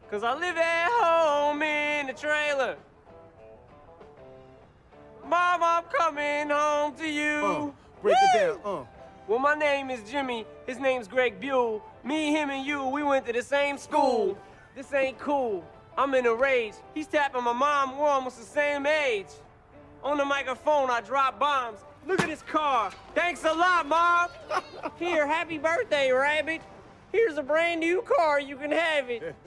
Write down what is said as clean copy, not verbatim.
'cause I live at home in the trailer. Mom, I'm coming home to you. Break it down, Well, my name is Jimmy. His name's Greg Buell. Me, him, and you, we went to the same school. This ain't cool. I'm in a rage. He's tapping my mom. We're almost the same age. On the microphone, I drop bombs. Look at this car. Thanks a lot, Mom. Here, happy birthday, Rabbit. Here's a brand new car. You can have it.